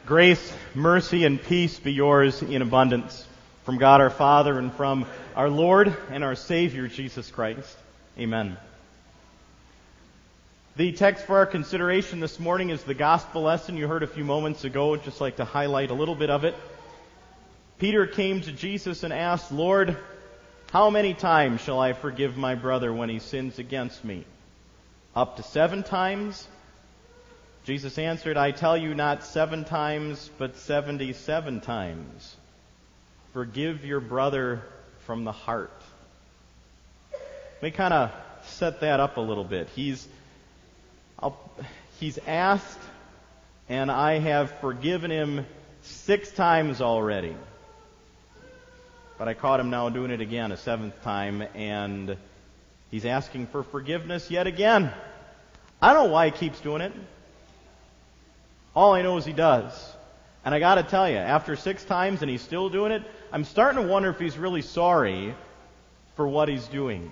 Grace, mercy, and peace be yours in abundance from God our Father and from our Lord and our Savior, Jesus Christ. Amen. The text for our consideration this morning is the gospel lesson you heard a few moments ago. I'd just like to highlight a little bit of it. Peter came to Jesus and asked, "Lord, how many times shall I forgive my brother when he sins against me? Up to 7 times?" Jesus answered, "I tell you, not 7 times, but 77 times. Forgive your brother from the heart." Let me kind of set that up a little bit. He's asked, and I have forgiven him 6 times already. But I caught him now doing it again, a 7th time, and he's asking for forgiveness yet again. I don't know why he keeps doing it. All I know is he does. And I got to tell you, after 6 times and he's still doing it, I'm starting to wonder if he's really sorry for what he's doing.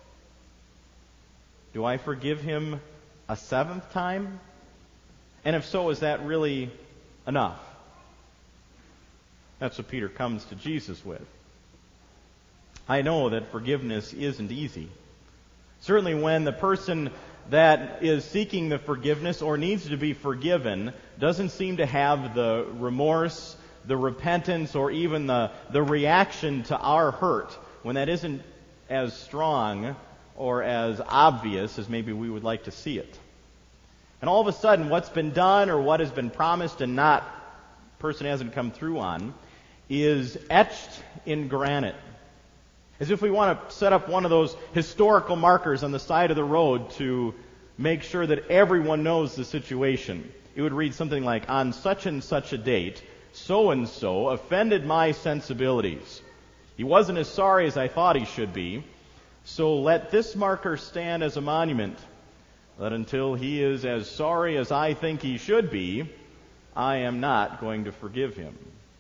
Do I forgive him a 7th time? And if so, is that really enough? That's what Peter comes to Jesus with. I know that forgiveness isn't easy. Certainly when the person that is seeking the forgiveness or needs to be forgiven doesn't seem to have the remorse, the repentance, or even the reaction to our hurt, when that isn't as strong or as obvious as maybe we would like to see it. And all of a sudden, what's been done or what has been promised and not, person hasn't come through on, is etched in granite. As if we want to set up one of those historical markers on the side of the road to make sure that everyone knows the situation. It would read something like, "On such and such a date, so-and-so offended my sensibilities. He wasn't as sorry as I thought he should be, so let this marker stand as a monument that until he is as sorry as I think he should be, I am not going to forgive him."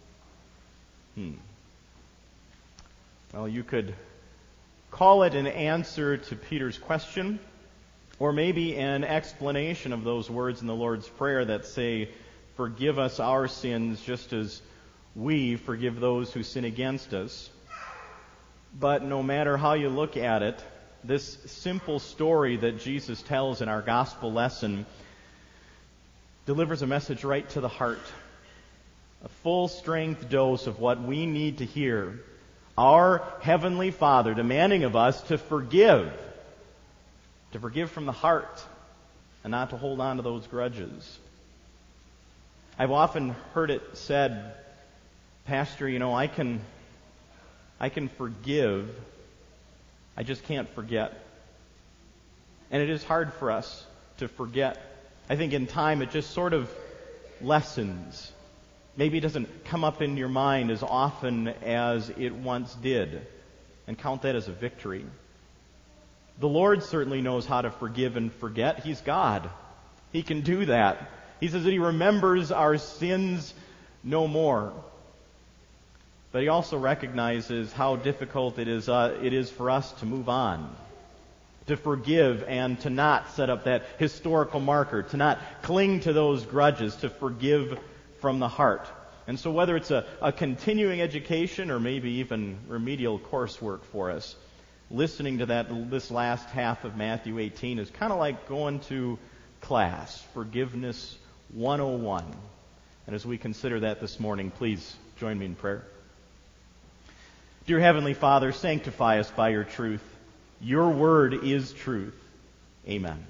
Well, you could call it an answer to Peter's question, or maybe an explanation of those words in the Lord's Prayer that say, "Forgive us our sins just as we forgive those who sin against us." But no matter how you look at it, this simple story that Jesus tells in our gospel lesson delivers a message right to the heart. A full-strength dose of what we need to hear. Our Heavenly Father demanding of us to forgive from the heart, and not to hold on to those grudges. I've often heard it said, "Pastor, I can forgive, I just can't forget." And it is hard for us to forget. I think in time it just sort of lessens. Maybe it doesn't come up in your mind as often as it once did, and count that as a victory. The Lord certainly knows how to forgive and forget. He's God. He can do that. He says that He remembers our sins no more. But He also recognizes how difficult it is for us to move on, to forgive and to not set up that historical marker, to not cling to those grudges, to forgive from the heart. And so whether it's a continuing education or maybe even remedial coursework for us, listening to this last half of Matthew 18 is kind of like going to class, Forgiveness 101. And as we consider that this morning, please join me in prayer. Dear Heavenly Father, sanctify us by your truth. Your word is truth. Amen.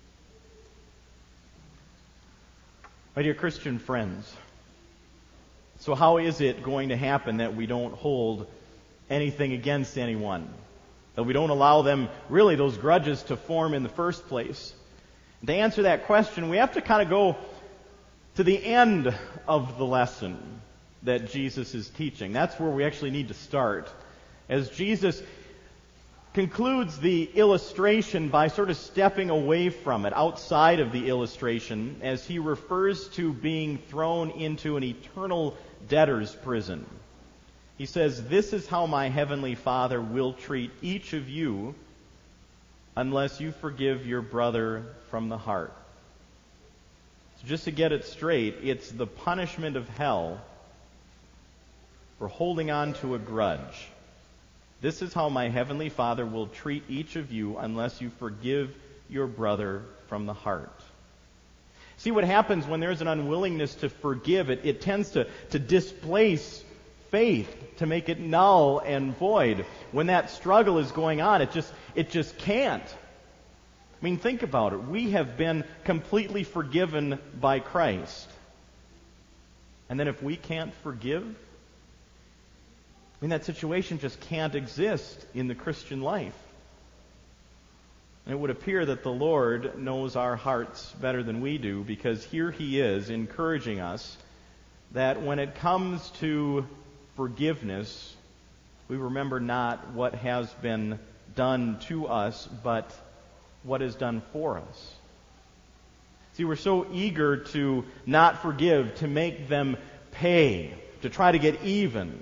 My dear Christian friends, so how is it going to happen that we don't hold anything against anyone? That we don't allow them, really, those grudges to form in the first place? And to answer that question, we have to kind of go to the end of the lesson that Jesus is teaching. That's where we actually need to start. As Jesus concludes the illustration by sort of stepping away from it, outside of the illustration, as he refers to being thrown into an eternal debtor's prison. He says, "This is how my heavenly Father will treat each of you unless you forgive your brother from the heart." So just to get it straight, it's the punishment of hell for holding on to a grudge. This is how my heavenly Father will treat each of you unless you forgive your brother from the heart. See what happens when there's an unwillingness to forgive. It tends to displace faith, to make it null and void. When that struggle is going on, it just can't. I mean, think about it. We have been completely forgiven by Christ. And then if we can't forgive, I mean, that situation just can't exist in the Christian life. And it would appear that the Lord knows our hearts better than we do, because here He is encouraging us that when it comes to forgiveness, we remember not what has been done to us, but what is done for us. See, we're so eager to not forgive, to make them pay, to try to get even.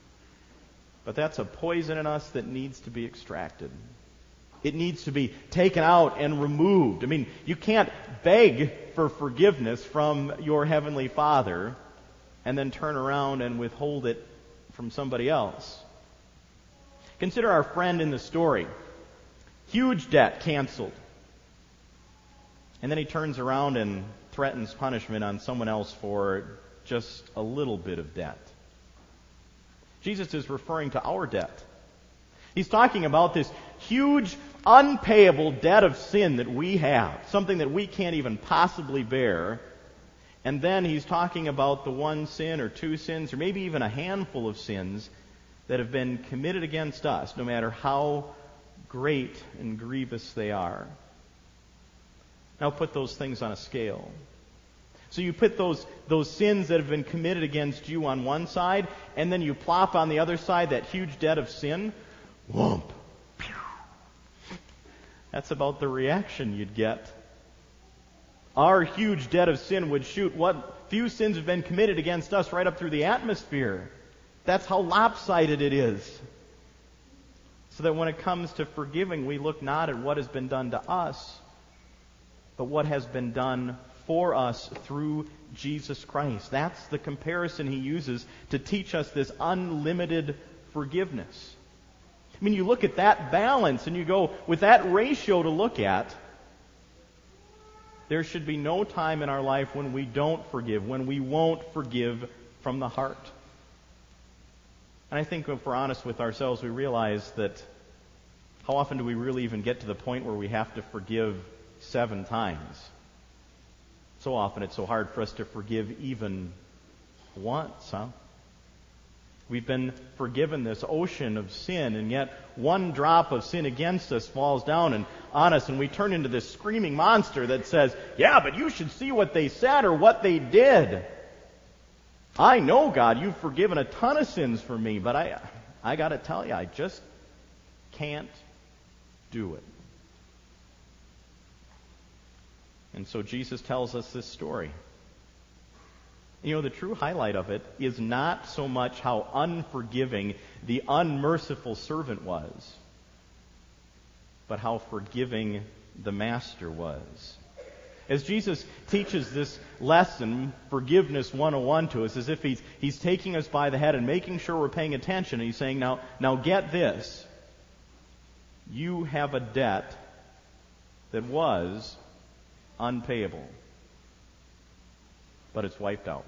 But that's a poison in us that needs to be extracted. It needs to be taken out and removed. I mean, you can't beg for forgiveness from your Heavenly Father and then turn around and withhold it from somebody else. Consider our friend in the story. Huge debt canceled. And then he turns around and threatens punishment on someone else for just a little bit of debt. Jesus is referring to our debt. He's talking about this huge, unpayable debt of sin that we have, something that we can't even possibly bear. And then he's talking about the one sin or two sins or maybe even a handful of sins that have been committed against us, no matter how great and grievous they are. Now put those things on a scale. So you put those sins that have been committed against you on one side, and then you plop on the other side that huge debt of sin. Whoomp. That's about the reaction you'd get. Our huge debt of sin would shoot what few sins have been committed against us right up through the atmosphere. That's how lopsided it is. So that when it comes to forgiving, we look not at what has been done to us, but what has been done for us through Jesus Christ. That's the comparison he uses to teach us this unlimited forgiveness. I mean, you look at that balance and you go, with that ratio to look at, there should be no time in our life when we don't forgive, when we won't forgive from the heart. And I think if we're honest with ourselves, we realize that how often do we really even get to the point where we have to forgive 7 times? So often it's so hard for us to forgive even once, huh? We've been forgiven this ocean of sin, and yet one drop of sin against us falls down on us, and we turn into this screaming monster that says, yeah, but you should see what they said or what they did. I know, God, you've forgiven a ton of sins for me, but I got to tell you, I just can't do it. And so Jesus tells us this story. You know, the true highlight of it is not so much how unforgiving the unmerciful servant was, but how forgiving the master was. As Jesus teaches this lesson, Forgiveness 101, to us, as if he's taking us by the head and making sure we're paying attention, and he's saying, now get this. You have a debt that was unpayable, but it's wiped out.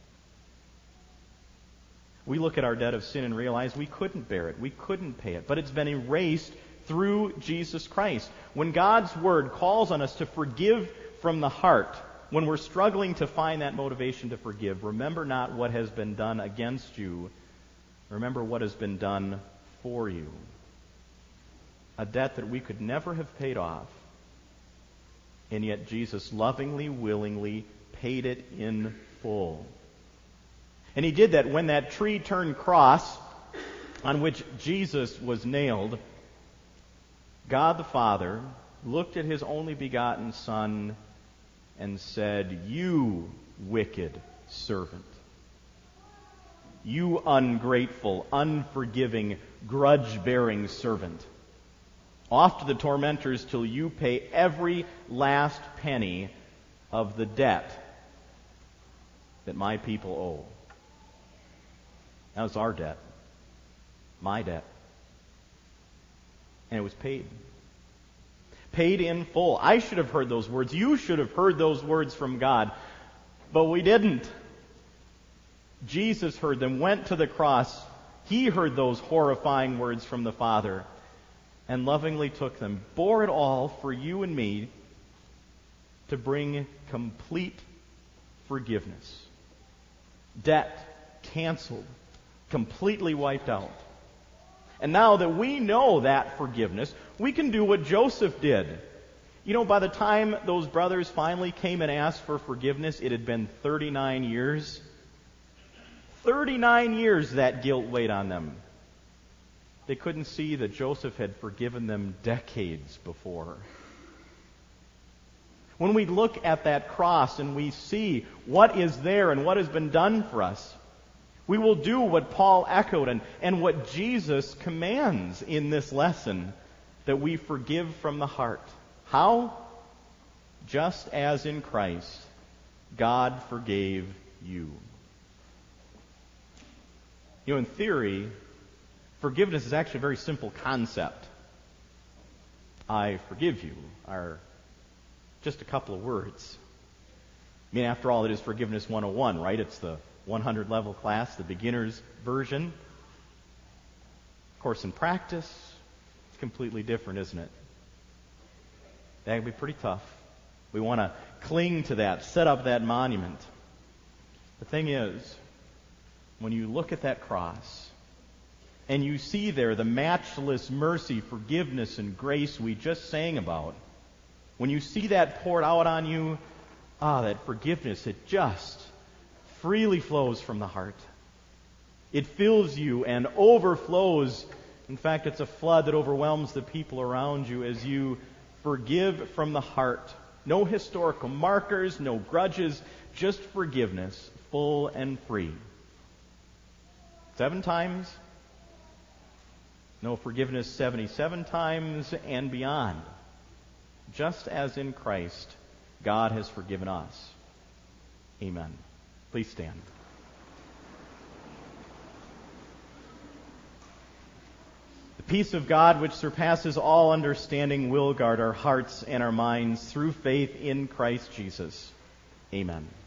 We look at our debt of sin and realize we couldn't bear it. We couldn't pay it. But it's been erased through Jesus Christ. When God's Word calls on us to forgive from the heart, when we're struggling to find that motivation to forgive, remember not what has been done against you. Remember what has been done for you. A debt that we could never have paid off. And yet Jesus lovingly, willingly paid it in full. And he did that when that tree-turned cross on which Jesus was nailed, God the Father looked at his only begotten Son and said, "You wicked servant, you ungrateful, unforgiving, grudge-bearing servant, off to the tormentors till you pay every last penny of the debt that my people owe. That was our debt. My debt. And it was paid. Paid in full. I should have heard those words. You should have heard those words from God. But we didn't. Jesus heard them, went to the cross. He heard those horrifying words from the Father and lovingly took them, bore it all for you and me to bring complete forgiveness. Debt canceled, completely wiped out. And now that we know that forgiveness, we can do what Joseph did. You know, by the time those brothers finally came and asked for forgiveness, it had been 39 years. 39 years that guilt weighed on them. They couldn't see that Joseph had forgiven them decades before. When we look at that cross and we see what is there and what has been done for us, we will do what Paul echoed and what Jesus commands in this lesson, that we forgive from the heart. How? Just as in Christ, God forgave you. You know, in theory, forgiveness is actually a very simple concept. I forgive you are just a couple of words. I mean, after all, it is Forgiveness 101, right? It's the 100 level class, the beginner's version. Of course, in practice, it's completely different, isn't it? That can be pretty tough. We want to cling to that, set up that monument. The thing is, when you look at that cross and you see there the matchless mercy, forgiveness, and grace we just sang about, when you see that poured out on you, that forgiveness, it just freely flows from the heart. It fills you and overflows. In fact, it's a flood that overwhelms the people around you as you forgive from the heart. No historical markers, no grudges, just forgiveness, full and free. 7 times? No, forgiveness 77 times and beyond. Just as in Christ, God has forgiven us. Amen. Please stand. The peace of God, which surpasses all understanding, will guard our hearts and our minds through faith in Christ Jesus. Amen.